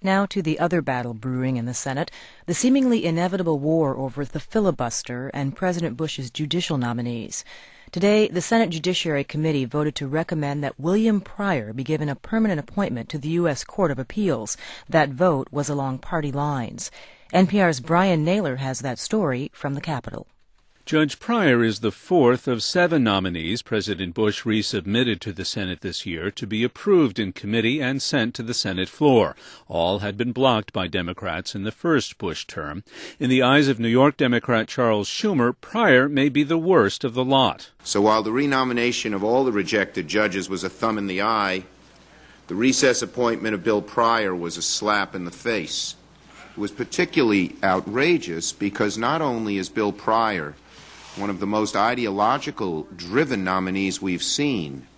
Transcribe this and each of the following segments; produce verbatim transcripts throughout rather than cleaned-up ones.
Now to the other battle brewing in the Senate, the seemingly inevitable war over the filibuster and President Bush's judicial nominees. Today, the Senate Judiciary Committee voted to recommend that William Pryor be given a permanent appointment to the U S Court of Appeals. That vote was along party lines. N P R's Brian Naylor has that story from the Capitol. Judge Pryor is the fourth of seven nominees President Bush resubmitted to the Senate this year to be approved in committee and sent to the Senate floor. All had been blocked by Democrats in the first Bush term. In the eyes of New York Democrat Charles Schumer, Pryor may be the worst of the lot. So while the renomination of all the rejected judges was a thumb in the eye, the recess appointment of Bill Pryor was a slap in the face. It was particularly outrageous because not only is Bill Pryor one of the most ideological-driven nominees we've seen,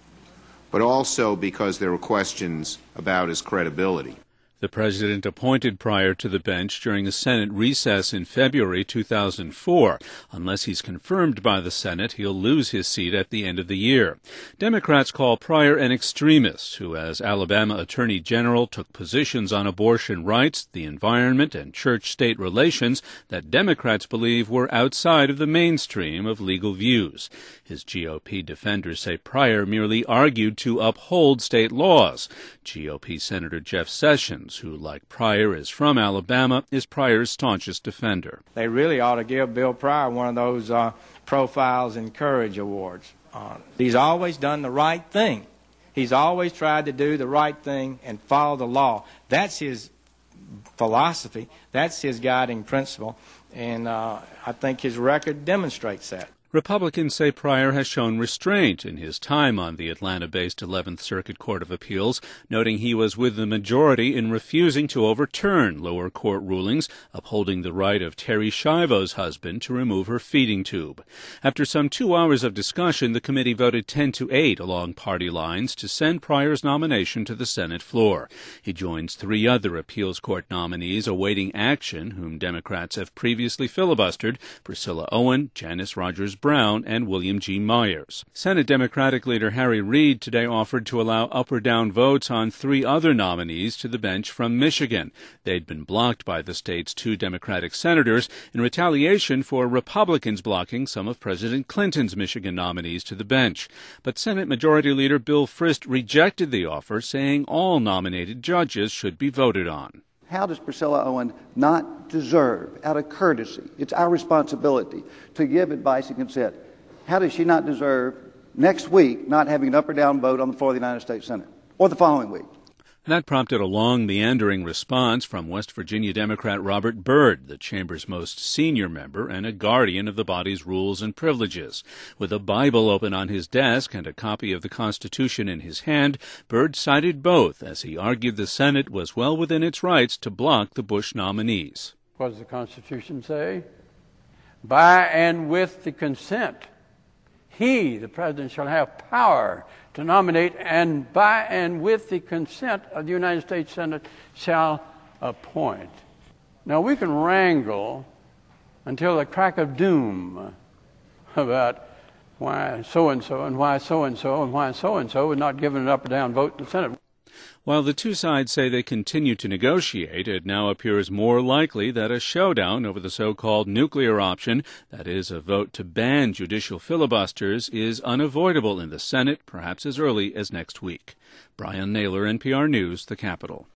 but also because there were questions about his credibility. The president appointed Pryor to the bench during the Senate recess in February two thousand four. Unless he's confirmed by the Senate, he'll lose his seat at the end of the year. Democrats call Pryor an extremist who, as Alabama Attorney General, took positions on abortion rights, the environment, and church-state relations that Democrats believe were outside of the mainstream of legal views. His G O P defenders say Pryor merely argued to uphold state laws. G O P Senator Jeff Sessions, who, like Pryor, is from Alabama, is Pryor's staunchest defender. They really ought to give Bill Pryor one of those uh, Profiles in Courage awards. Uh, he's always done the right thing. He's always tried to do the right thing and follow the law. That's his philosophy. That's his guiding principle. And uh, I think his record demonstrates that. Republicans say Pryor has shown restraint in his time on the Atlanta-based eleventh Circuit Court of Appeals, noting he was with the majority in refusing to overturn lower court rulings upholding the right of Terri Schiavo's husband to remove her feeding tube. After some two hours of discussion, the committee voted ten to eight along party lines to send Pryor's nomination to the Senate floor. He joins three other appeals court nominees awaiting action, whom Democrats have previously filibustered: Priscilla Owen, Janice Rogers Brown, and William G. Myers. Senate Democratic leader Harry Reid today offered to allow up or down votes on three other nominees to the bench from Michigan. They'd been blocked by the state's two Democratic senators in retaliation for Republicans blocking some of President Clinton's Michigan nominees to the bench. But Senate Majority Leader Bill Frist rejected the offer, saying all nominated judges should be voted on. How does Priscilla Owen not deserve, out of courtesy, it's our responsibility to give advice and consent, how does she not deserve next week not having an up or down vote on the floor of the United States Senate, or the following week? That prompted a long, meandering response from West Virginia Democrat Robert Byrd, the chamber's most senior member and a guardian of the body's rules and privileges. With a Bible open on his desk and a copy of the Constitution in his hand, Byrd cited both as he argued the Senate was well within its rights to block the Bush nominees. What does the Constitution say? By and with the consent, he, the president, shall have power to nominate, and by and with the consent of the United States Senate shall appoint. Now, we can wrangle until the crack of doom about why so-and-so and why so-and-so and why so-and-so was not given an up or down vote in the Senate. While the two sides say they continue to negotiate, it now appears more likely that a showdown over the so-called nuclear option, that is, a vote to ban judicial filibusters, is unavoidable in the Senate, perhaps as early as next week. Brian Naylor, N P R News, The Capitol.